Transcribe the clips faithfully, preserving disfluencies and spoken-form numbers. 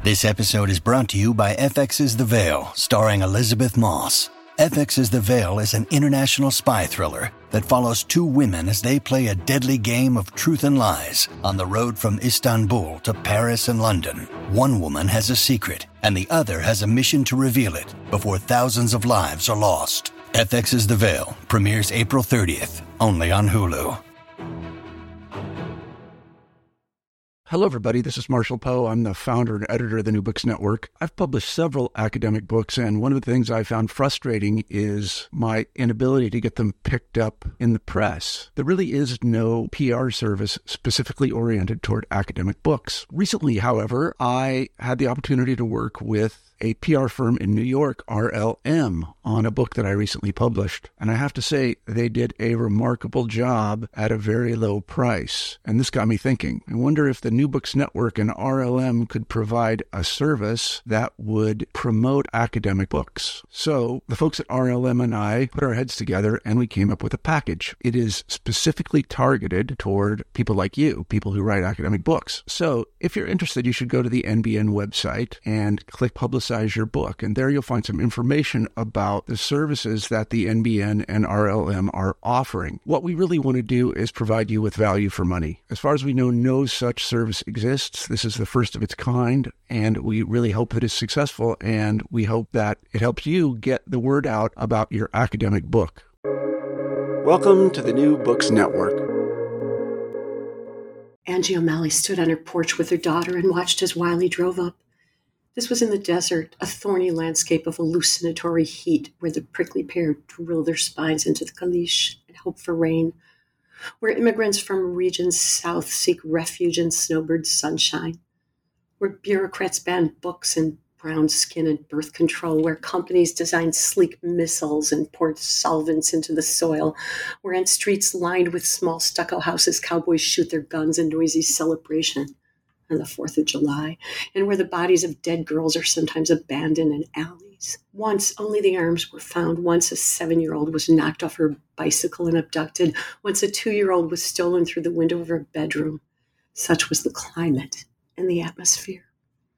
This episode is brought to you by F X's The Veil, starring Elizabeth Moss. F X's The Veil is an international spy thriller that follows two women as they play a deadly game of truth and lies on the road from Istanbul to Paris and London. One woman has a secret, and the other has a mission to reveal it before thousands of lives are lost. F X's The Veil premieres April thirtieth, only on Hulu. Hello, everybody. This is Marshall Poe. I'm the founder and editor of the New Books Network. I've published several academic books, and one of the things I found frustrating is my inability to get them picked up in the press. There really is no P R service specifically oriented toward academic books. Recently, however, I had the opportunity to work with a P R firm in New York, R L M, on a book that I recently published. And I have to say, they did a remarkable job at a very low price. And this got me thinking. I wonder if the New Books Network and R L M could provide a service that would promote academic books. So the folks at R L M and I put our heads together and we came up with a package. It is specifically targeted toward people like you, people who write academic books. So if you're interested, you should go to the N B N website and click Publicize your book. And there you'll find some information about the services that the N B N and R L M are offering. What we really want to do is provide you with value for money. As far as we know, no such service exists. This is the first of its kind, and we really hope it is successful, and we hope that it helps you get the word out about your academic book. Welcome to the New Books Network. Angie O'Malley stood on her porch with her daughter and watched as Wiley drove up. This was in the desert, a thorny landscape of hallucinatory heat where the prickly pear drill their spines into the caliche and hope for rain, where immigrants from regions south seek refuge in snowbird sunshine, where bureaucrats ban books and brown skin and birth control, where companies design sleek missiles and pour solvents into the soil, where on streets lined with small stucco houses, cowboys shoot their guns in noisy celebration on the fourth of July, and where the bodies of dead girls are sometimes abandoned in alleys. Once, only the arms were found. Once, a seven-year-old was knocked off her bicycle and abducted. Once, a two-year-old was stolen through the window of her bedroom. Such was the climate and the atmosphere.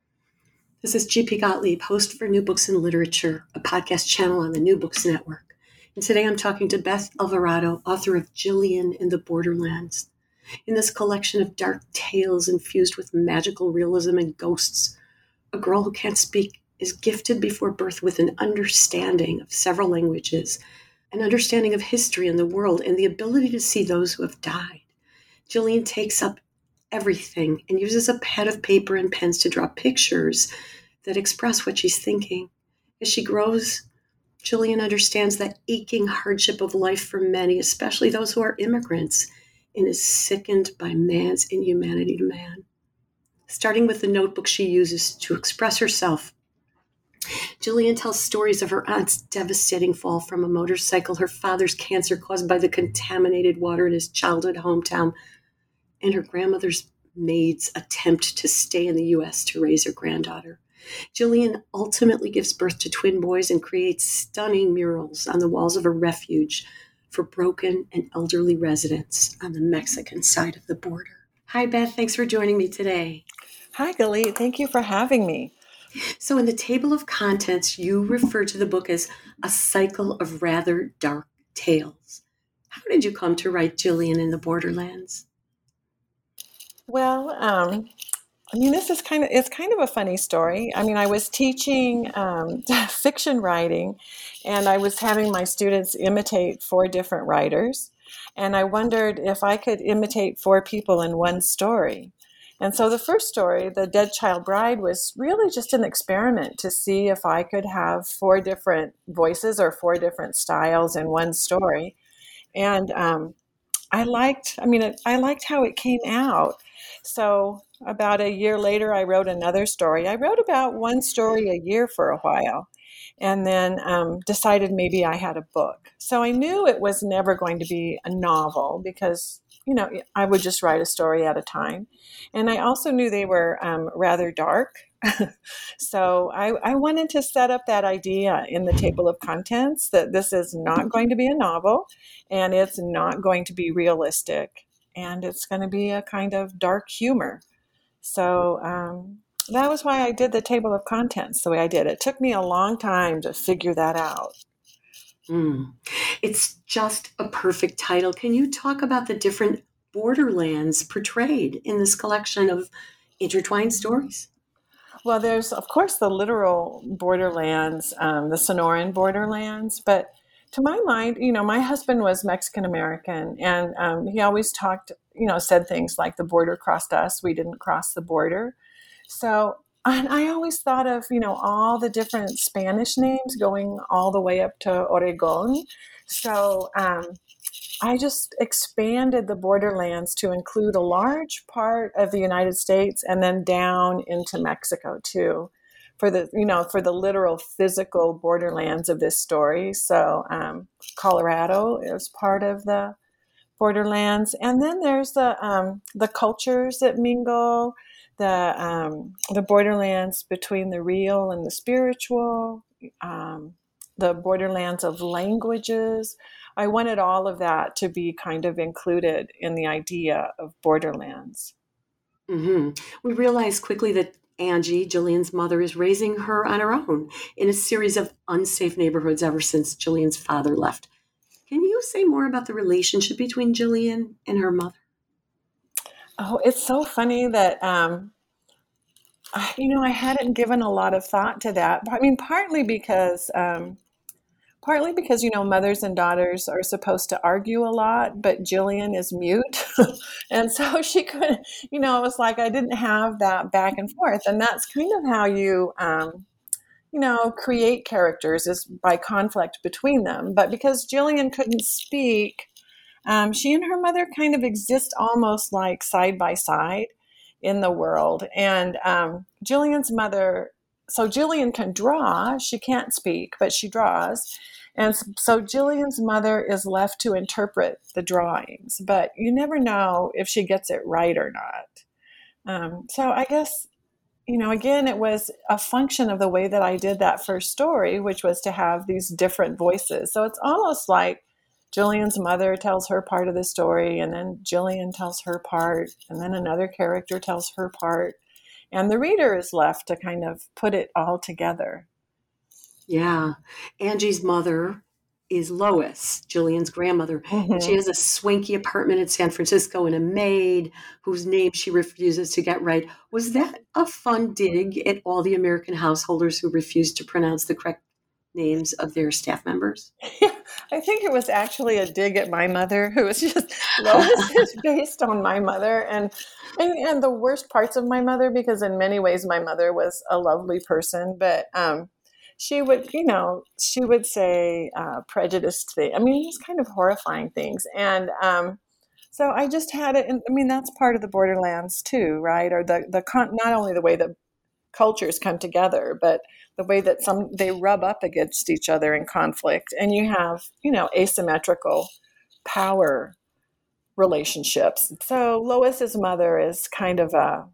This is G P Gottlieb, host for New Books in Literature, a podcast channel on the New Books Network. And today I'm talking to Beth Alvarado, author of Jillian in the Borderlands. In this collection of dark tales infused with magical realism and ghosts, a girl who can't speak is gifted before birth with an understanding of several languages, an understanding of history and the world, and the ability to see those who have died. Jillian takes up everything and uses a pad of paper and pens to draw pictures that express what she's thinking. As she grows, Jillian understands that aching hardship of life for many, especially those who are immigrants, and is sickened by man's inhumanity to man. Starting with the notebook she uses to express herself, Jillian tells stories of her aunt's devastating fall from a motorcycle, her father's cancer caused by the contaminated water in his childhood hometown, and her grandmother's maid's attempt to stay in the U S to raise her granddaughter. Jillian ultimately gives birth to twin boys and creates stunning murals on the walls of a refuge for broken and elderly residents on the Mexican side of the border. Hi, Beth. Thanks for joining me today. Hi, Galit. Thank you for having me. So in the table of contents, you refer to the book as a cycle of rather dark tales. How did you come to write Jillian in the Borderlands? Well, um, I mean, this is kind of, it's kind of a funny story. I mean, I was teaching um, fiction writing, and I was having my students imitate four different writers. And I wondered if I could imitate four people in one story. And so the first story, The Dead Child Bride, was really just an experiment to see if I could have four different voices or four different styles in one story. And um, I liked, I mean, it, I liked how it came out. So about a year later, I wrote another story. I wrote about one story a year for a while, and then um, decided maybe I had a book. So I knew it was never going to be a novel because, you know, I would just write a story at a time. And I also knew they were um, rather dark. So I, I wanted to set up that idea in the table of contents that this is not going to be a novel, and it's not going to be realistic, and it's going to be a kind of dark humor. So um, that was why I did the table of contents the way I did. It took me a long time to figure that out. Mm. It's just a perfect title. Can you talk about the different borderlands portrayed in this collection of intertwined stories? Well, there's, of course, the literal borderlands, um, the Sonoran borderlands. But to my mind, you know, my husband was Mexican American, and um, he always talked, you know, said things like the border crossed us. We didn't cross the border. So, and I always thought of, you know, all the different Spanish names going all the way up to Oregon. So, um, I just expanded the borderlands to include a large part of the United States and then down into Mexico too, for the, you know, for the literal physical borderlands of this story. So um, Colorado is part of the borderlands, and then there's the um, the cultures that mingle, the um, the borderlands between the real and the spiritual, um, the borderlands of languages. I wanted all of that to be kind of included in the idea of borderlands. Mm-hmm. We realize quickly that Angie, Jillian's mother, is raising her on her own in a series of unsafe neighborhoods ever since Jillian's father left. Can you say more about the relationship between Jillian and her mother? Oh, it's so funny that, um, I- you know, I hadn't given a lot of thought to that. I mean, partly because, um, partly because, you know, mothers and daughters are supposed to argue a lot, but Jillian is mute. And so she couldn't, you know, it was like I didn't have that back and forth. And that's kind of how you, um, you know, create characters, is by conflict between them. But because Jillian couldn't speak, um, she and her mother kind of exist almost like side by side in the world. And um, Jillian's mother, so Jillian can draw, she can't speak, but she draws. And so Jillian's mother is left to interpret the drawings, but you never know if she gets it right or not. Um, so I guess, you know, again, it was a function of the way that I did that first story, which was to have these different voices. So it's almost like Jillian's mother tells her part of the story, and then Jillian tells her part, and then another character tells her part. And the reader is left to kind of put it all together. Yeah. Angie's mother is Lois, Jillian's grandmother. Mm-hmm. And she has a swanky apartment in San Francisco and a maid whose name she refuses to get right. Was that a fun dig at all the American householders who refused to pronounce the correct names of their staff members? Yeah, I think it was actually a dig at my mother, who was just, Lois is based on my mother and, and and the worst parts of my mother, because in many ways my mother was a lovely person, but um, she would, you know, she would say uh, prejudiced things. I mean, these kind of horrifying things. And um, so I just had it. And I mean, that's part of the borderlands too, right? Or the, the con- not only the way that cultures come together, but the way that some, they rub up against each other in conflict. And you have, you know, asymmetrical power relationships. So Lois's mother is kind of a,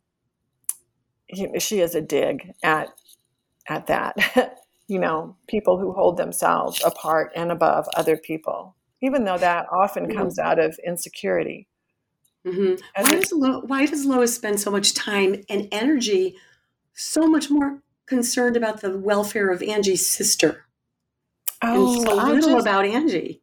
she is a dig at, at that. You know, people who hold themselves apart and above other people, even though that often mm-hmm. comes out of insecurity. Mm-hmm. Why, does Lo- why does Lois spend so much time and energy, so much more concerned about the welfare of Angie's sister? Oh, and so little just, about Angie.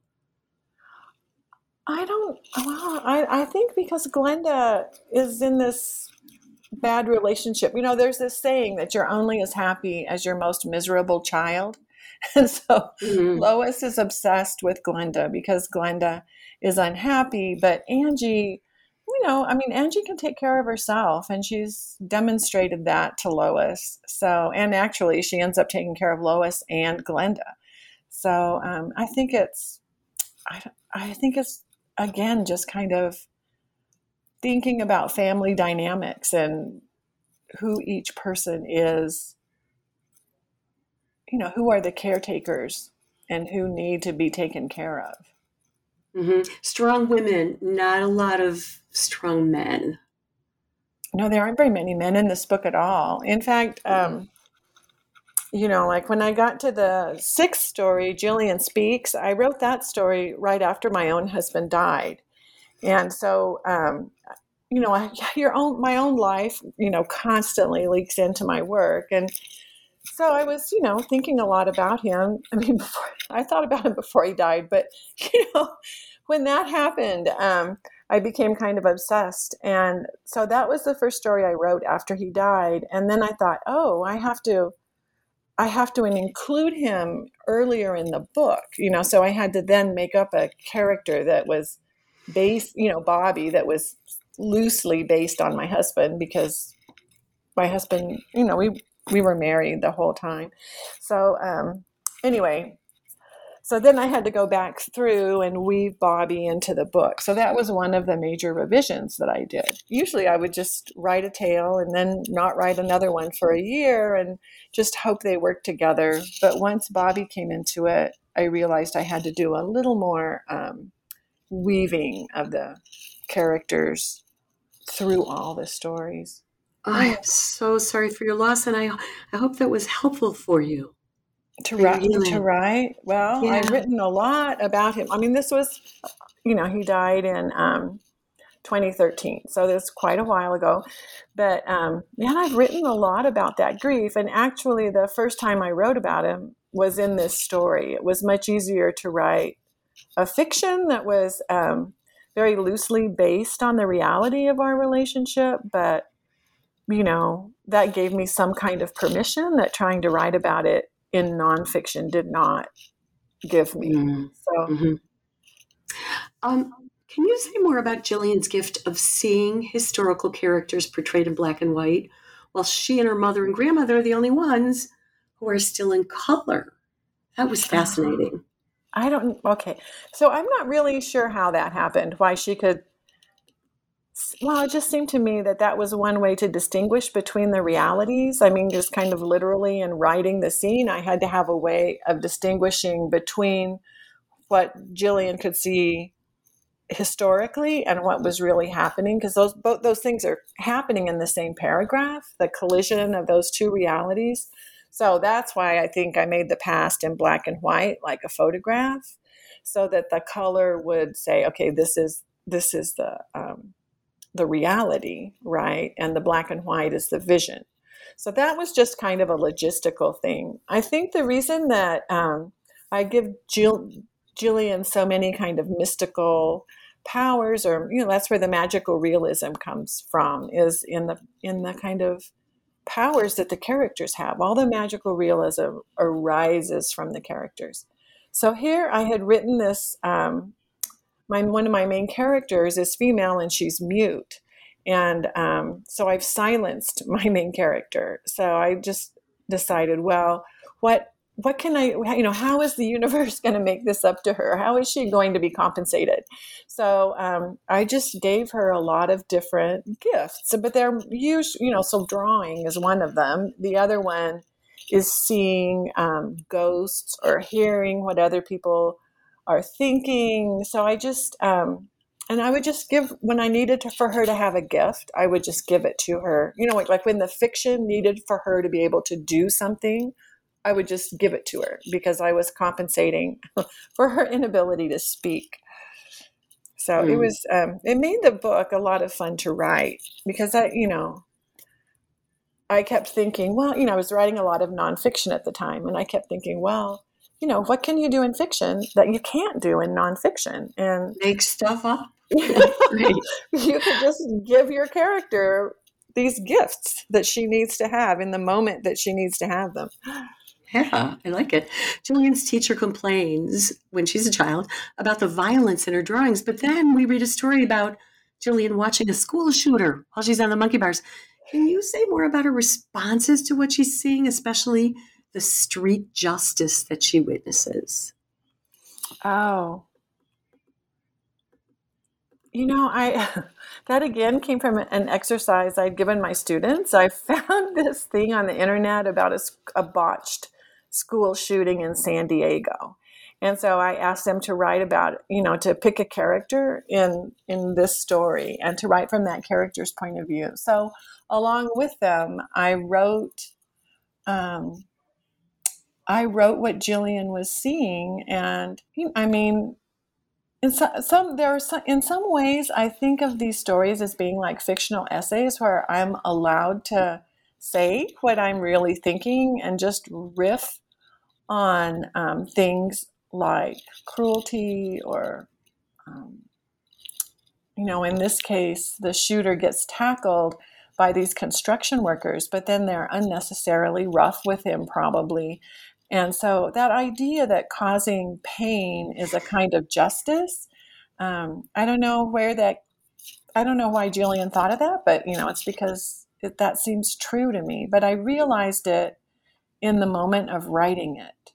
I don't, well, I, I think because Glenda is in this bad relationship. You know, there's this saying that you're only as happy as your most miserable child. And so mm-hmm. Lois is obsessed with Glenda because Glenda is unhappy, but Angie, you know, I mean, Angie can take care of herself, and she's demonstrated that to Lois. So, and actually she ends up taking care of Lois and Glenda. So um, I think it's, I, I think it's, again, just kind of thinking about family dynamics and who each person is, you know, who are the caretakers and who need to be taken care of. Mm-hmm. Strong women, not a lot of strong men. No, there aren't very many men in this book at all. In fact, um, you know, like when I got to the sixth story, Jillian Speaks, I wrote that story right after my own husband died. And so, um, you know, I, your own, my own life, you know, constantly leaks into my work. And so I was, you know, thinking a lot about him. I mean, before, I thought about him before he died, but, you know, when that happened, um, I became kind of obsessed. And so that was the first story I wrote after he died. And then I thought, oh, I have to, I have to include him earlier in the book, you know, so I had to then make up a character that was based, you know, Bobby, that was loosely based on my husband, because my husband, you know, we, we were married the whole time. So, um, anyway, so then I had to go back through and weave Bobby into the book. So that was one of the major revisions that I did. Usually I would just write a tale and then not write another one for a year and just hope they worked together. But once Bobby came into it, I realized I had to do a little more um, weaving of the characters through all the stories. I am so sorry for your loss, and I I hope that was helpful for you. To for your write, healing. to write. Well, Yeah. I've written a lot about him. I mean, this was, you know, he died in um, twenty thirteen, so this quite a while ago. But um, man, I've written a lot about that grief. And actually, the first time I wrote about him was in this story. It was much easier to write a fiction that was um, very loosely based on the reality of our relationship, but you know, that gave me some kind of permission that trying to write about it in nonfiction did not give me. Mm-hmm. So, mm-hmm. um, can you say more about Jillian's gift of seeing historical characters portrayed in black and white, while she and her mother and grandmother are the only ones who are still in color? That was fascinating. I don't, okay. So I'm not really sure how that happened, why she could, well, it just seemed to me that that was one way to distinguish between the realities. I mean, just kind of literally in writing the scene, I had to have a way of distinguishing between what Jillian could see historically and what was really happening, because those both those things are happening in the same paragraph, the collision of those two realities. So that's why I think I made the past in black and white, like a photograph, so that the color would say, okay, this is this is the um, the reality, right? And the black and white is the vision. So that was just kind of a logistical thing. I think the reason that um, I give Jill, Jillian so many kind of mystical powers, or you know, that's where the magical realism comes from, is in the in the kind of powers that the characters have. All the magical realism arises from the characters. So here I had written this. Um, my one of my main characters is female and she's mute, and um, so I've silenced my main character. So I just decided, well, what what can I, you know, how is the universe going to make this up to her? How is she going to be compensated? So um, I just gave her a lot of different gifts, but they're usually, you know, so drawing is one of them. The other one is seeing um, ghosts or hearing what other people are thinking. So I just, um, and I would just give, when I needed to, for her to have a gift, I would just give it to her. You know, like, like when the fiction needed for her to be able to do something, I would just give it to her because I was compensating for her inability to speak. So mm. it was, um, it made the book a lot of fun to write because I, you know, I kept thinking, well, you know, I was writing a lot of nonfiction at the time, and I kept thinking, well, you know, what can you do in fiction that you can't do in nonfiction? And make stuff up. Right. You could just give your character these gifts that she needs to have in the moment that she needs to have them. Yeah, I like it. Jillian's teacher complains when she's a child about the violence in her drawings, but then we read a story about Jillian watching a school shooter while she's on the monkey bars. Can you say more about her responses to what she's seeing, especially the street justice that she witnesses? Oh, you know, I that again came from an exercise I'd given my students. I found this thing on the internet about a, a botched school shooting in San Diego. And so I asked them to write about, you know, to pick a character in in this story and to write from that character's point of view. So along with them, I wrote um, I wrote what Jillian was seeing. And I mean, in so, some there are some, in some ways I think of these stories as being like fictional essays where I'm allowed to say what I'm really thinking and just riff on um, things like cruelty or, um, you know, in this case, the shooter gets tackled by these construction workers, but then they're unnecessarily rough with him probably. And so that idea that causing pain is a kind of justice, um, I don't know where that, I don't know why Gillian thought of that, but, you know, it's because it, that seems true to me. But I realized it in the moment of writing it.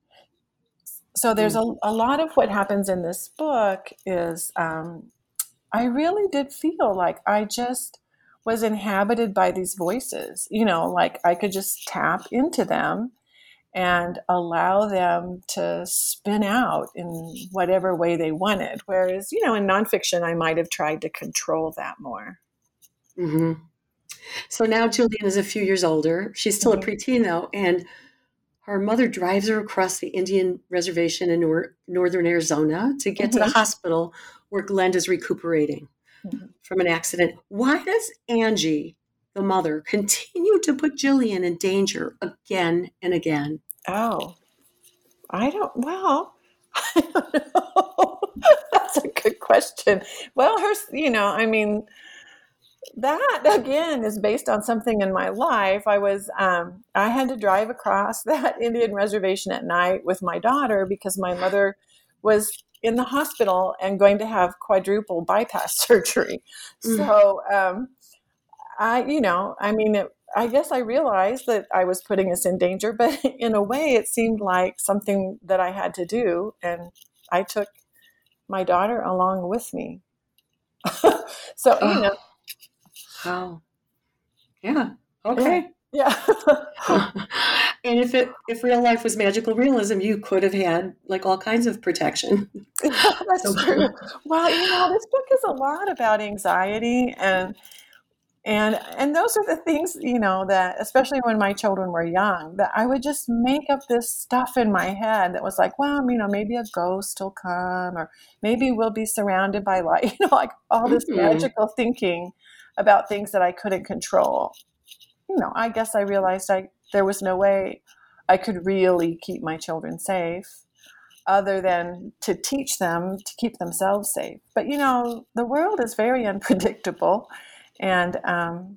So there's a, a lot of what happens in this book is um, I really did feel like I just was inhabited by these voices, you know, like I could just tap into them and allow them to spin out in whatever way they wanted. Whereas, you know, in nonfiction, I might have tried to control that more. Mm-hmm. So now Gillian is a few years older. She's still mm-hmm. a preteen, though, and her mother drives her across the Indian reservation in nor- northern Arizona to get mm-hmm. to the hospital where Glenn is recuperating mm-hmm. from an accident. Why does Angie, the mother, continue to put Gillian in danger again and again? Oh, I don't, well, I don't know. That's a good question. Well, her, you know, I mean, that again is based on something in my life. I was, um, I had to drive across that Indian reservation at night with my daughter because my mother was in the hospital and going to have quadruple bypass surgery. Mm. So, um, I, you know, I mean, it, I guess I realized that I was putting us in danger, but in a way it seemed like something that I had to do. And I took my daughter along with me. So, oh. you know. Wow. Yeah. Okay. Yeah. yeah. And if it, if real life was magical realism, you could have had like all kinds of protection. That's so true. Well, you know, this book is a lot about anxiety and And and those are the things, you know, that especially when my children were young, that I would just make up this stuff in my head that was like, well, you know, maybe a ghost will come or maybe we'll be surrounded by light, you know, like all this mm-hmm. magical thinking about things that I couldn't control. You know, I guess I realized I there was no way I could really keep my children safe other than to teach them to keep themselves safe. But, you know, the world is very unpredictable. And, um,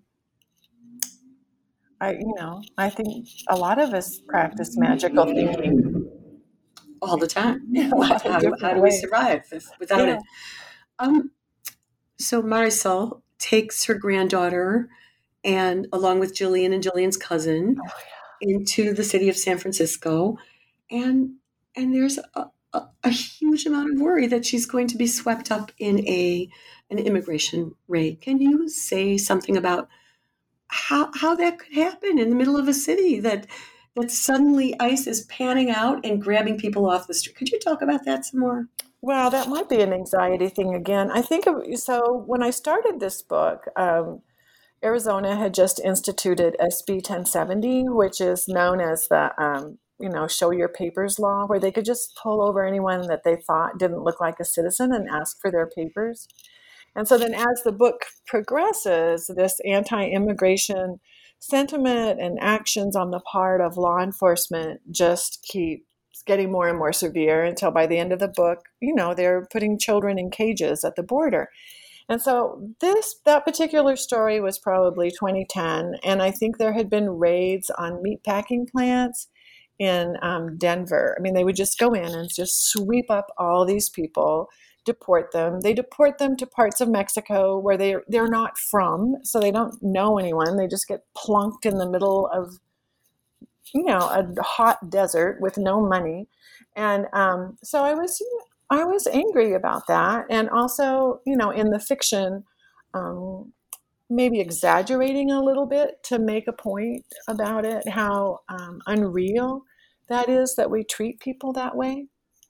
I, you know, I think a lot of us practice magical thinking all the time. How, how, how do we survive if, without yeah. it? Um, so Marisol takes her granddaughter and along with Gillian and Gillian's cousin oh, yeah. into the city of San Francisco. And, and there's a, a, a huge amount of worry that she's going to be swept up in a an immigration raid. Can you say something about how how that could happen in the middle of a city that that suddenly ICE is panning out and grabbing people off the street? Could you talk about that some more? Well, that might be an anxiety thing again. I think of, so when I started this book, um, Arizona had just instituted S B ten seventy, which is known as the um, you know, show your papers law, where they could just pull over anyone that they thought didn't look like a citizen and ask for their papers. And so then as the book progresses, this anti-immigration sentiment and actions on the part of law enforcement just keep getting more and more severe until by the end of the book, you know, they're putting children in cages at the border. And so this, that particular story was probably twenty ten. And I think there had been raids on meatpacking plants in um, Denver. I mean, they would just go in and just sweep up all these people, deport them. They deport them to parts of Mexico where they, they're not from, so they don't know anyone. They just get plunked in the middle of, you know, a hot desert with no money. And um, so I was, I was angry about that. And also, you know, in the fiction, um, maybe exaggerating a little bit to make a point about it, how um, unreal that is that we treat people that way.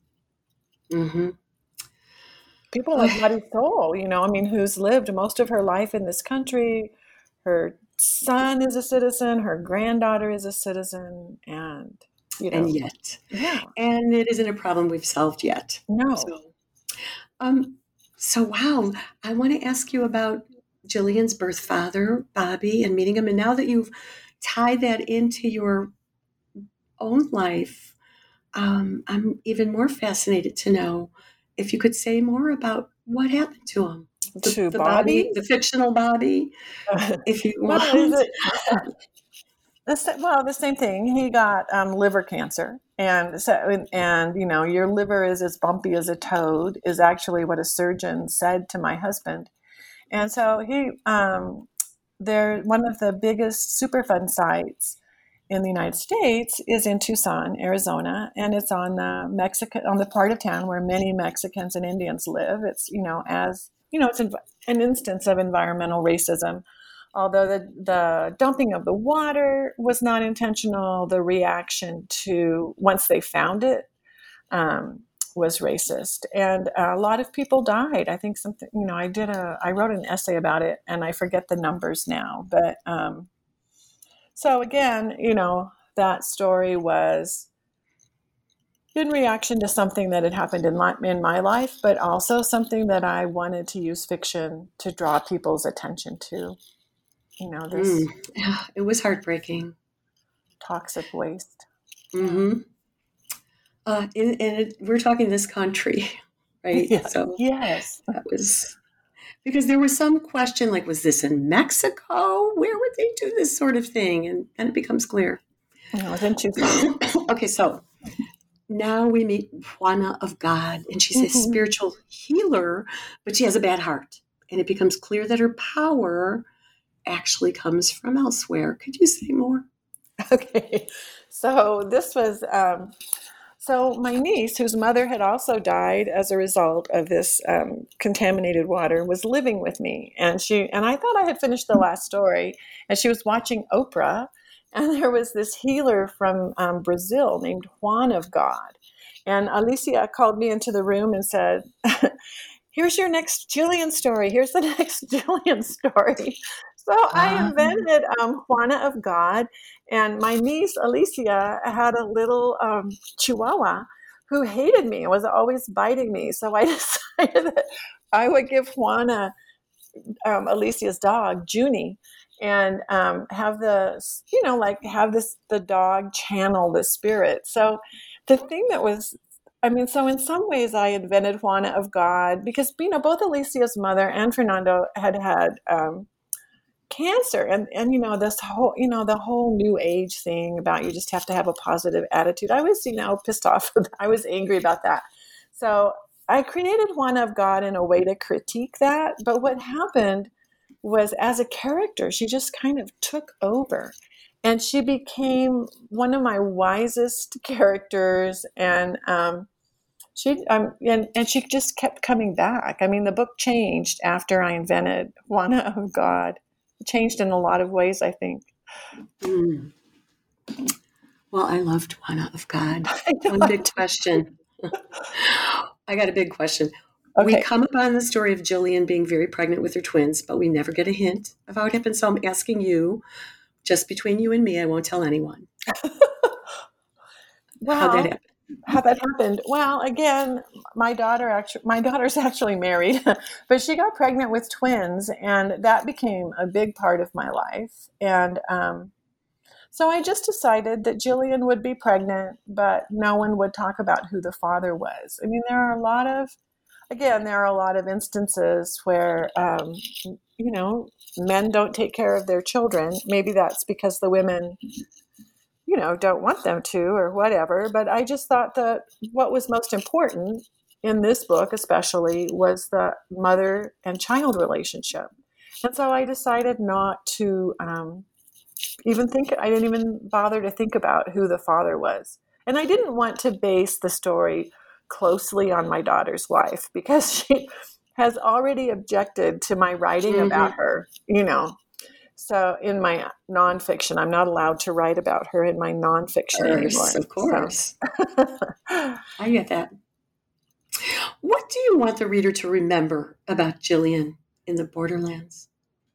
Mm-hmm. People like Marisol Soul, you know, I mean, who's lived most of her life in this country. Her son is a citizen, her granddaughter is a citizen, and, you know. And yet. Yeah. And it isn't a problem we've solved yet. No. So, Um, so, wow, I want to ask you about Jillian's birth father, Bobby, and meeting him. And now that you've tied that into your own life, um, I'm even more fascinated to know if you could say more about what happened to him. The, To the Bobby, Bobby? the fictional Bobby, if you Well, is want. it the sa- well the same thing? He got um, liver cancer, and so and, and you know your liver is as bumpy as a toad is actually what a surgeon said to my husband, and so he um, they're one of the biggest Superfund sites in the United States is in Tucson, Arizona, and it's on the Mexican on the part of town where many Mexicans and Indians live. It's you know as you know it's an instance of environmental racism. Although the, the dumping of the water was not intentional, the reaction to once they found it um, was racist, and a lot of people died. I think something you know I did a I wrote an essay about it, and I forget the numbers now, but. Um, So again, you know, that story was in reaction to something that had happened in my, in my life, but also something that I wanted to use fiction to draw people's attention to, you know, this Mm, yeah, it was heartbreaking. toxic waste. Mm-hmm. Uh, and and it, we're talking this country, right? Yeah. So Yes. that was because there was some question like, was this in Mexico? Where would they do this sort of thing? And then it becomes clear. You know, it was in Tucson. Okay, so now we meet Juana of God, and she's a Mhm. spiritual healer, but she has a bad heart. And it becomes clear that her power actually comes from elsewhere. Could you say more? Okay. So this was, um, so my niece, whose mother had also died as a result of this um, contaminated water, was living with me, and she and I thought I had finished the last story, and she was watching Oprah, and there was this healer from um, Brazil named Juan of God, and Alicia called me into the room and said, here's your next Jillian story. Here's the next Jillian story. So I Ah, invented um, Juana of God, and my niece Alicia had a little um, Chihuahua who hated me and was always biting me. So I decided that I would give Juana, um, Alicia's dog, Junie, and um, have the, you know, like have this, the dog channel the spirit. So the thing that was, I mean, so in some ways I invented Juana of God because, you know, both Alicia's mother and Fernando had had um, cancer. And, and, you know, this whole, you know, the whole new age thing about you just have to have a positive attitude. I was, you know, pissed off. I was angry about that. So I created Juana of God in a way to critique that. But what happened was as a character, she just kind of took over. And she became one of my wisest characters. And um, she um, and, and she just kept coming back. I mean, the book changed after I invented Juana of God. It changed in a lot of ways, I think. mm. Well, I loved Juana of God. I One big know. question. I got a big question. We Okay. come upon the story of Jillian being very pregnant with her twins, but we never get a hint of how it happened. So I'm asking you, just between you and me, I won't tell anyone. How'd that Well, happen? how that happened? Well, again, my daughter actually, my daughter's actually married, but she got pregnant with twins, and that became a big part of my life. And um, so I just decided that Jillian would be pregnant, but no one would talk about who the father was. I mean, there are a lot of, again, there are a lot of instances where, um, you know, men don't take care of their children. Maybe that's because the women, you know, don't want them to or whatever. But I just thought that what was most important in this book, especially, was the mother and child relationship. And so I decided not to um, even think, I didn't even bother to think about who the father was. And I didn't want to base the story closely on my daughter's life because she has already objected to my writing Mm-hmm. about her, you know. So in my nonfiction, I'm not allowed to write about her in my nonfiction Of anymore. course, of course. So. I get that. What do you want the reader to remember about Jillian in the Borderlands?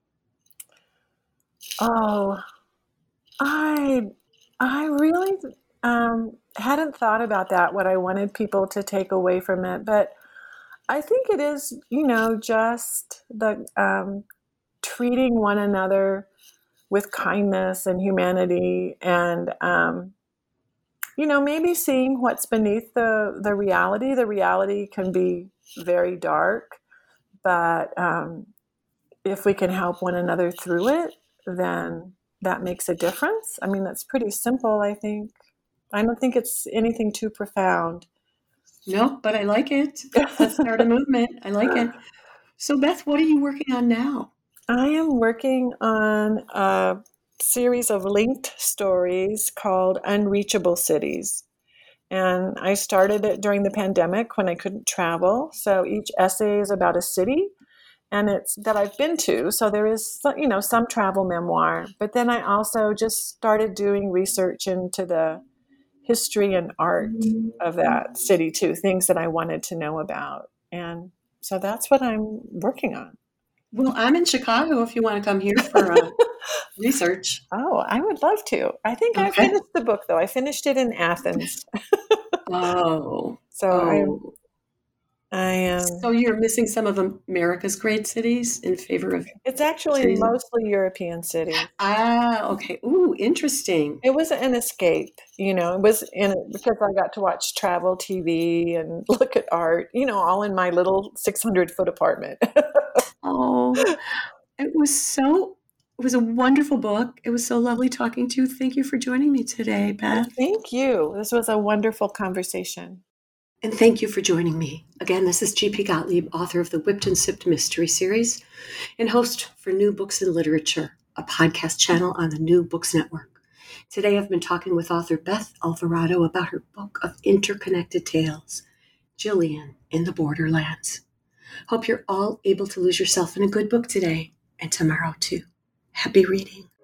Oh, I I really um, hadn't thought about that, what I wanted people to take away from it. But I think it is, you know, just the um, treating one another with kindness and humanity, and um, you know, maybe seeing what's beneath the the reality. The reality can be very dark, but um, if we can help one another through it, then that makes a difference. I mean, that's pretty simple, I think. I don't think it's anything too profound. No, but I like it. Let's start a movement. I like it. So, Beth, what are you working on now? I am working on a series of linked stories called Unreachable Cities. And I started it during the pandemic when I couldn't travel. So each essay is about a city, and it's that I've been to. So there is, you know, some travel memoir. But then I also just started doing research into the history and art of that city too, things that I wanted to know about. And so that's what I'm working on. Well, I'm in Chicago if you want to come here for uh, research. Oh, I would love to. I think Okay. I finished the book, though. I finished it in Athens. Oh. So oh. I, I am. So you're missing some of America's great cities in favor of. It's actually cities? mostly European cities. Ah, okay. Ooh, interesting. It was an escape, you know. It was in because I got to watch travel T V and look at art, you know, all in my little six hundred foot apartment. Oh, it was so. It was a wonderful book. It was so lovely talking to you. Thank you for joining me today, Beth. Thank you. This was a wonderful conversation. And thank you for joining me. Again, this is G P Gottlieb, author of the Whipped and Sipped Mystery Series and host for New Books in Literature, a podcast channel on the New Books Network. Today, I've been talking with author Beth Alvarado about her book of interconnected tales, Jillian in the Borderlands. Hope you're all able to lose yourself in a good book today and tomorrow, too. Happy reading.